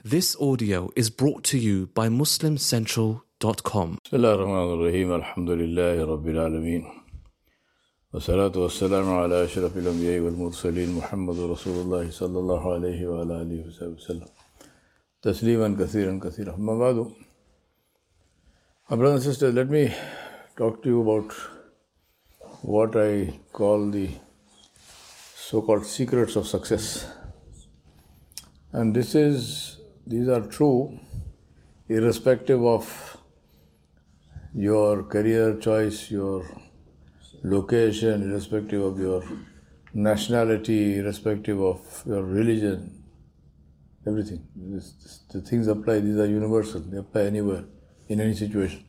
This audio is brought to you by MuslimCentral.com. بسم الله الرحمن الرحيم الحمد لله رب العالمين والصلاة والسلام على أشرف الأنبياء والمرسلين محمد رسول الله صلى الله عليه وعلى آله وسلم تسليما كثيرا كثيرا. أما بعد, my brothers and sisters, let me talk to you about what I call the so-called secrets of success. And these are true irrespective of your career choice, your location, irrespective of your nationality, irrespective of your religion, everything. The things apply, these are universal, they apply anywhere, in any situation.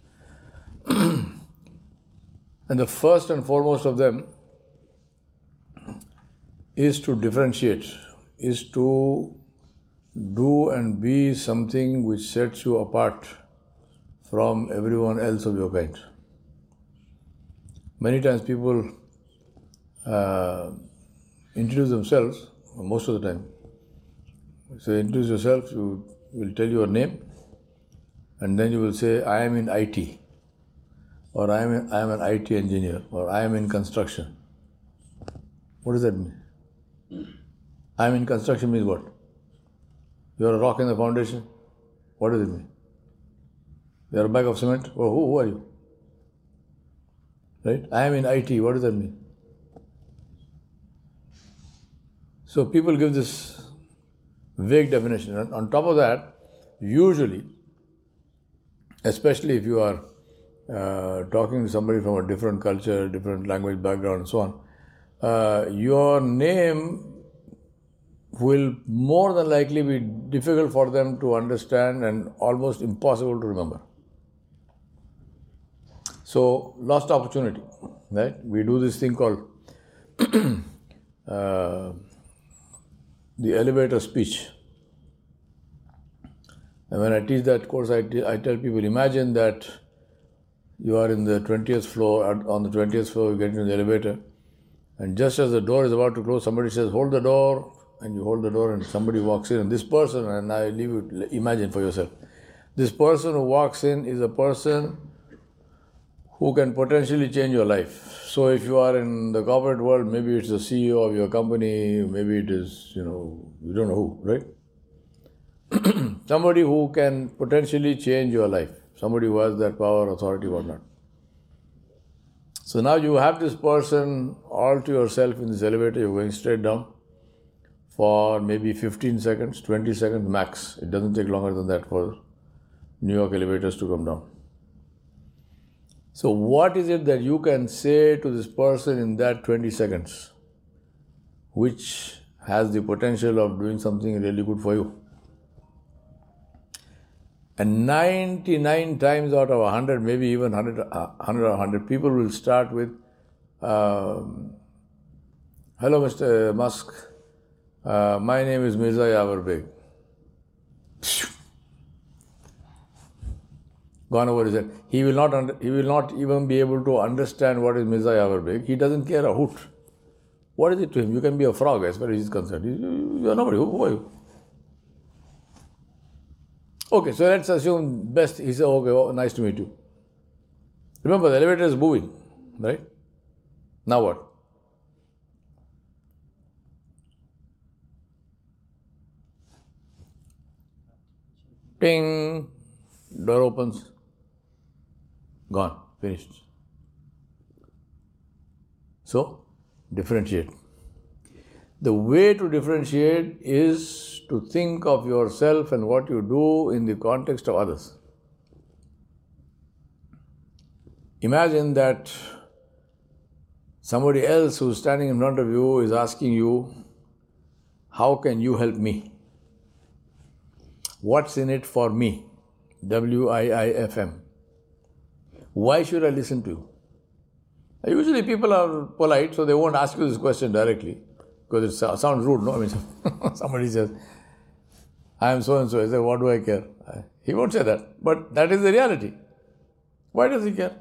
And the first and foremost of them is to differentiate, is to do and be something which sets you apart from everyone else of your kind. Many times people introduce themselves, most of the time. So introduce yourself, you will tell your name, and then you will say, I am in IT, or I am an IT engineer, or I am in construction. What does that mean? I am in construction means what? You are a rock in the foundation? What does it mean? You are a bag of cement? Or who are you? Right? I am in IT. What does that mean? So people give this vague definition. And on top of that, usually, especially if you are talking to somebody from a different culture, different language background and so on, your name will more than likely be difficult for them to understand and almost impossible to remember. So, lost opportunity, right? We do this thing called the elevator speech. And when I teach that course, I tell people, imagine that you are in the 20th floor, on the 20th floor, you get into the elevator, and just as the door is about to close, somebody says, hold the door, and you hold the door and somebody walks in, and this person, and I leave you, imagine for yourself, this person who walks in is a person who can potentially change your life. So if you are in the corporate world, maybe it's the CEO of your company, maybe it is, you don't know who, right? Somebody who can potentially change your life, somebody who has that power, authority, whatnot. So now you have this person all to yourself in this elevator, you're going straight down for maybe 15 seconds, 20 seconds max. It doesn't take longer than that for New York elevators to come down. So what is it that you can say to this person in that 20 seconds which has the potential of doing something really good for you? And 99 times out of 100, maybe even 100 or 100, people will start with, hello Mr. Musk, my name is Mirza Yawar Beg. Gone over his head. He will not even be able to understand what is Mirza Yawar Beg. He doesn't care a hoot. What is it to him? You can be a frog as far as he's concerned. You are nobody. Who are you? Okay, so let's assume best. He said, okay, nice to meet you. Remember, the elevator is moving, right? Now what? Ting, door opens, gone, finished. So, differentiate. The way to differentiate is to think of yourself and what you do in the context of others. Imagine that somebody else who's standing in front of you is asking you, how can you help me? What's in it for me? WIIFM. Why should I listen to you? Usually people are polite, so they won't ask you this question directly, because it sounds rude, no? I mean, somebody says, I am so and so. I say, what do I care? He won't say that. But that is the reality. Why does he care?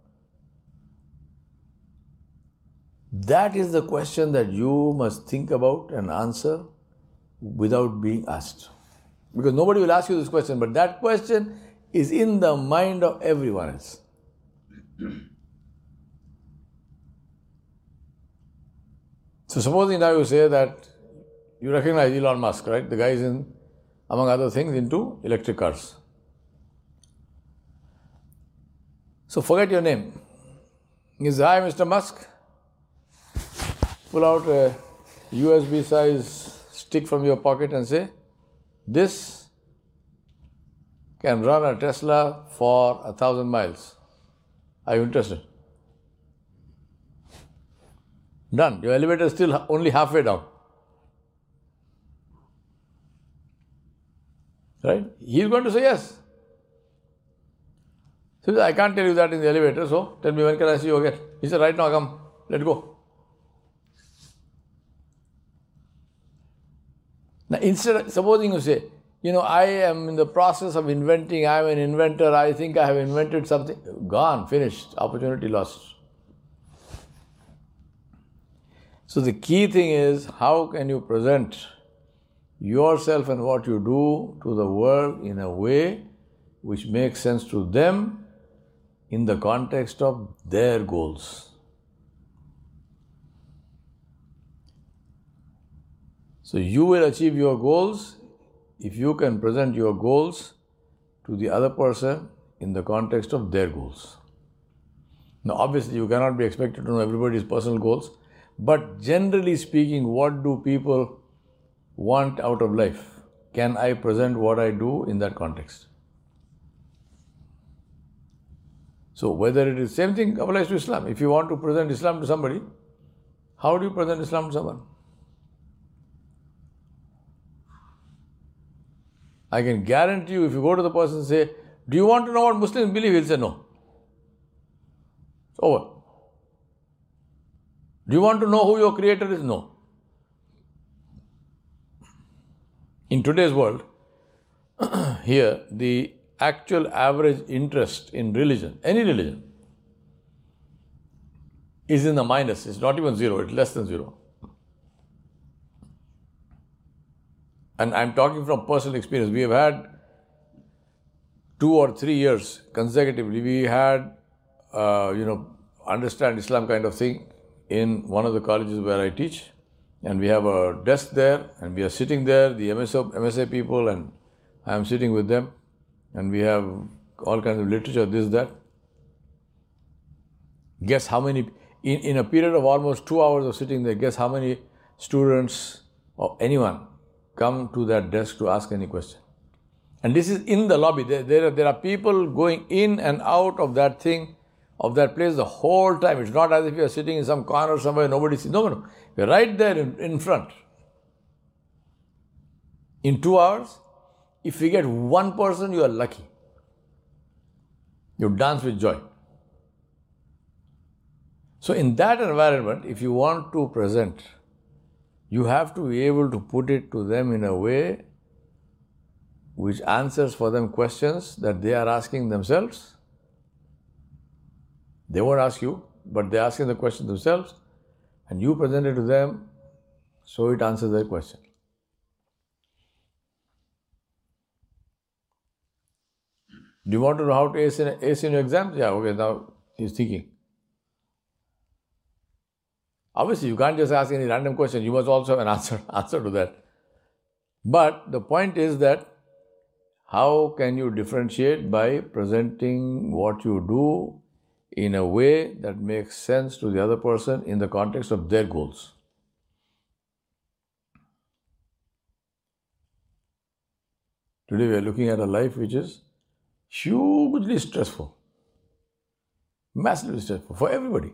That is the question that you must think about and answer without being asked. Because nobody will ask you this question, but that question is in the mind of everyone else. So supposing now you say that you recognize Elon Musk, right? The guy is in, among other things, into electric cars. So forget your name. He says, "Hi, Mr. Musk." Pull out a USB size stick from your pocket and say, "This can run a Tesla for 1,000 miles. Are you interested?" Done. Your elevator is still only halfway down. Right? He's going to say yes. So I can't tell you that in the elevator, so tell me, when can I see you again? He said, "Right now, come, let's go." Now, instead, supposing you say, "I am in the process of inventing, I am an inventor, I think I have invented something." Gone, finished, opportunity lost. So the key thing is, how can you present yourself and what you do to the world in a way which makes sense to them in the context of their goals. So you will achieve your goals if you can present your goals to the other person in the context of their goals. Now, obviously, you cannot be expected to know everybody's personal goals, but generally speaking, what do people want out of life? Can I present what I do in that context? So whether it is same thing applies to Islam. If you want to present Islam to somebody, how do you present Islam to someone? I can guarantee you, if you go to the person and say, "Do you want to know what Muslims believe?" He'll say no. It's over. Do you want to know who your creator is? No. In today's world, here, the actual average interest in religion, any religion, is in the minus. It's not even zero, it's less than zero. And I'm talking from personal experience. We have had 2 or 3 years consecutively, we had, understand Islam kind of thing in one of the colleges where I teach. And we have a desk there, and we are sitting there, the MSA people, and I am sitting with them. And we have all kinds of literature, this, that. Guess how many, in a period of almost 2 hours of sitting there, guess how many students or anyone come to that desk to ask any question. And this is in the lobby. There are people going in and out of that thing, of that place the whole time. It's not as if you are sitting in some corner somewhere, nobody sees. No. You're right there in front. In 2 hours, if you get one person, you are lucky. You dance with joy. So in that environment, if you want to present, you have to be able to put it to them in a way which answers for them questions that they are asking themselves. They won't ask you, but they're asking the question themselves, and you present it to them so it answers their question. Do you want to know how to ace in your exams? Yeah, okay, now he's thinking. Obviously, you can't just ask any random question. You must also have an answer to that. But the point is that how can you differentiate by presenting what you do in a way that makes sense to the other person in the context of their goals? Today we are looking at a life which is hugely stressful, massively stressful for everybody.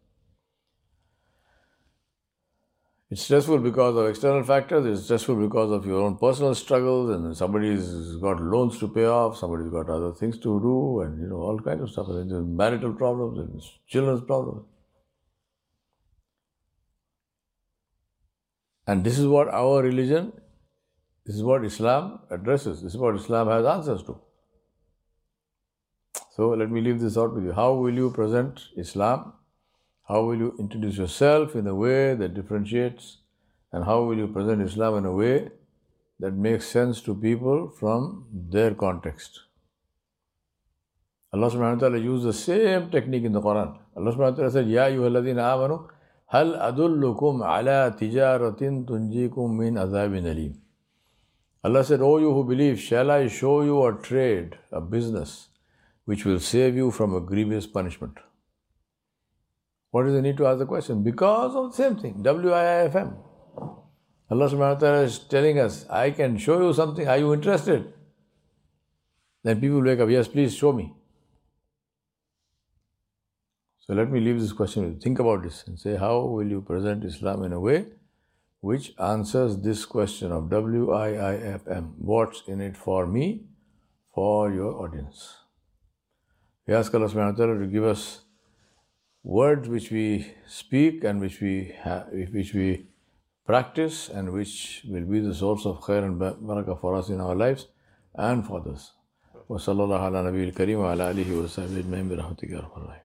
It's stressful because of external factors, it's stressful because of your own personal struggles, and somebody's got loans to pay off, somebody's got other things to do, and all kinds of stuff. And there's marital problems and children's problems. And this is what our religion, this is what Islam addresses, this is what Islam has answers to. So let me leave this out with you. How will you present Islam? How will you introduce yourself in a way that differentiates? And how will you present Islam in a way that makes sense to people from their context. Allah subhanahu wa ta'ala used the same technique in the Quran. Allah subhanahu wa ta'ala said, Ya ayyuhalladhina amanu, hal adullukum ala tijaratin tunjikum min azabin alim. Allah said, O you who believe, shall I show you a trade, a business, which will save you from a grievous punishment? What is the need to ask the question? Because of the same thing, WIIFM. Allah subhanahu wa ta'ala is telling us, I can show you something, are you interested? Then people wake up, yes, please show me. So let me leave this question with you. Think about this and say, how will you present Islam in a way which answers this question of WIIFM? What's in it for me, for your audience? We ask Allah subhanahu wa ta'ala to give us words which we speak and which we practice and which will be the source of khair and barakah for us in our lives and for others. Wa sallallahu ala nabiyil kareem wa ala alihi wa sahbihi ajma'in bi rahmatika ya arhamar rahimin.